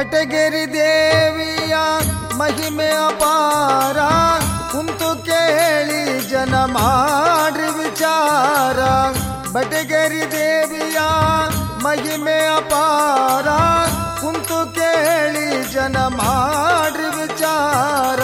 ಬೆಟಗೇರಿ ದೇವಿಯ ಮಹಿಮೆ ಅಪಾರ, ಕುಂತು ಕೇಳಿ ಜನ ಮಾಡ್ರಿ ವಿಚಾರ. ಬೆಟಗೇರಿ ದೇವಿಯ ಮಹಿಮೆ ಅಪಾರ, ಕುಂತು ಕೇಳಿ ಜನ ಮಾಡ್ರಿ ವಿಚಾರ.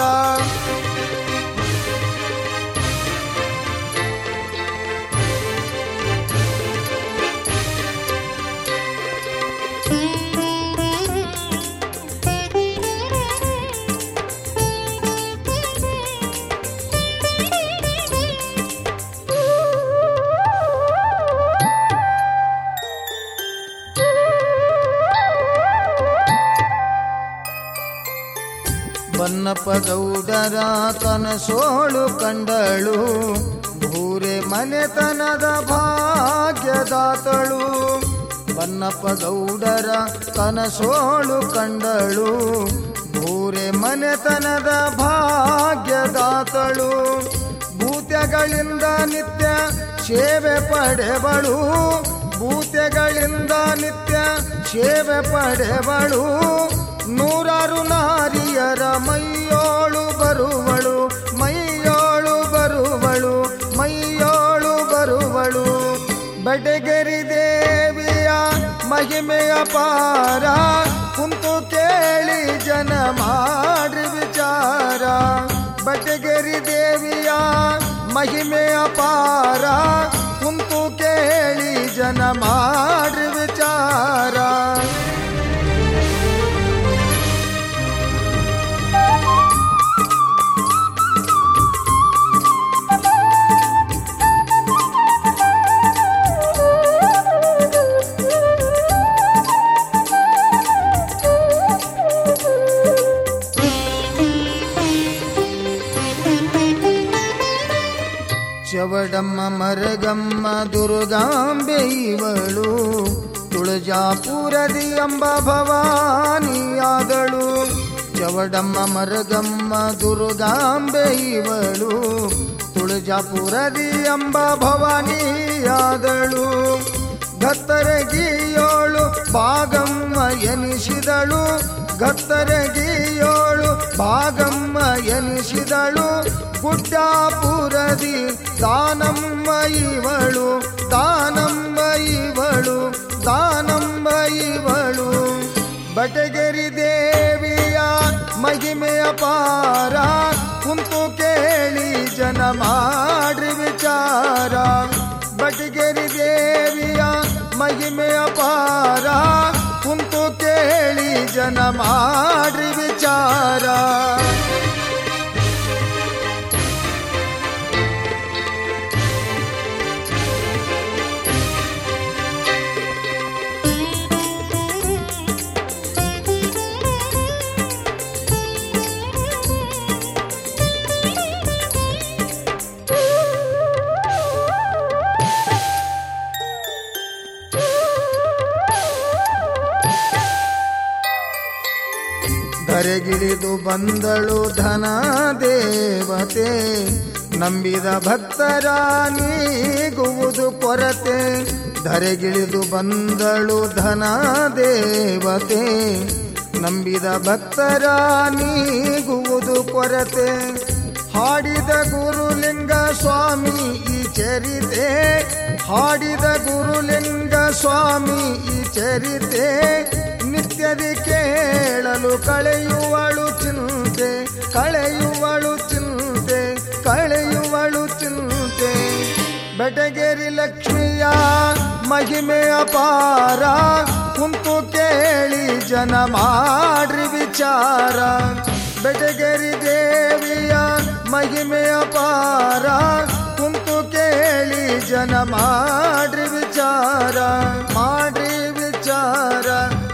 ಬನ್ನಪ್ಪ ಗೌಡರ ಕನಸೋಳು ಕಂಡಳು, ಭೂರೆ ಮನೆತನದ ಭಾಗ್ಯದಾತಳು. ಬನ್ನಪ್ಪ ಗೌಡರ ಕನಸೋಳು ಕಂಡಳು, ಭೂರೆ ಮನೆತನದ ಭಾಗ್ಯದಾತಳು. ಭೂತ್ಯಗಳಿಂದ ನಿತ್ಯ ಸೇವೆ ಪಡೆವಳು, ಭೂತ್ಯಗಳಿಂದ ನಿತ್ಯ ಸೇವೆ ಪಡೆವಳು. ನೂರಾರು ನಾರಿಯರ ಮೈಯೋಳು ಬರುವಳು, ಮೈಯೋಳು ಬರುವಳು, ಮೈಯೋಳು ಬರುವಳು. ಬೆಟಗೇರಿ ದೇವಿಯ ಮಹಿಮೆಯ ಪಾರ, ಕುಂತು ಕೇಳಿ ಜನ ಮಾಡ್ರಿ ವಿಚಾರ. ಬೆಟಗೇರಿ ದೇವಿಯ ಮಹಿಮೆಯ ಪಾರ, ಕುಂತು ಕೇಳಿ ಜನ ಮಾಡ್ರಿ ವಿಚಾರ. ಚವಡಮ್ಮ ಮರಗಮ್ಮ ದುರ್ಗಾಂಬೆ ಇವಳು, ತುಳಜಾಪುರದಿ ಎಂಬ ಭವಾನಿಯಾದಳು. ಚವಡಮ್ಮ ಮರಗಮ್ಮ ದುರ್ಗಾಂಬೆ ಇವಳು, ತುಳಜಾಪುರದಿ ಎಂಬ ಭವಾನಿಯಾದಳು. ಗತ್ತರಗಿಯೋಳು ಭಾಗಮ್ಮ ಎನಿಸಿದಳು, ಗತ್ತರಗಿಯೋಳು ಭಾಗಮ್ಮ ಎನಿಸಿದಳು. ಗುಡ್ಡಾಪುರದಿ ದಾನಮ್ಮ ಇವಳು, ದಾನಮ್ಮ ಇವಳು, ದಾನಮ್ಮ ಇವಳು. ಬೆಟಗೇರಿ ದೇವಿಯ ಮಹಿಮೆಯ ಪಾರ, ಕುಂತು ಕೇಳಿ ಜನ ಮಾಡ್ರಿ ವಿಚಾರ. ಬೆಟಗೇರಿ ದೇವಿಯ ಮಹಿಮೆಯ ಪಾರ, ಕುಂತು ಕೇಳಿ ಜನ ಮಾಡ್ರಿ ವಿಚಾರ. ಧರೆಗಿಳಿದು ಬಂದಳು ಧನ ದೇವತೆ, ನಂಬಿದ ಭಕ್ತರ ನೀಗುವುದು ಕೊರತೆ. ಧರೆಗಿಳಿದು ಬಂದಳು ಧನ ದೇವತೆ, ನಂಬಿದ ಭಕ್ತರ ನೀಗುವುದು ಕೊರತೆ. ಹಾಡಿದ ಗುರುಲಿಂಗ ಸ್ವಾಮಿ ಈ ಚರಿತೆ, ಹಾಡಿದ ಗುರುಲಿಂಗ ಸ್ವಾಮಿ ಈ ಚರಿತೆ. ನಿತ್ಯದಿ ಕೇಳಲು ಕಳೆಯುವಳು ಚಿಂತೆ, ಕಳೆಯುವಳು ಚಿಂತೆ, ಕಳೆಯುವಳು ಚಿಂತೆ. ಬೆಟಗೇರಿ ಲಕ್ಷ್ಮಿಯ ಮಹಿಮೆಯ ಪಾರ, ಕುಂತು ಕೇಳಿ ಜನ ಮಾಡ್ರಿ ವಿಚಾರ. ಬೆಟಗೇರಿ ದೇವಿಯ ಮಹಿಮೆಯ ಪಾರ, ಕುಂತು ಕೇಳಿ ಜನ ಮಾಡ್ರಿ ವಿಚಾರ, ಮಾಡ್ರಿ ವಿಚಾರ.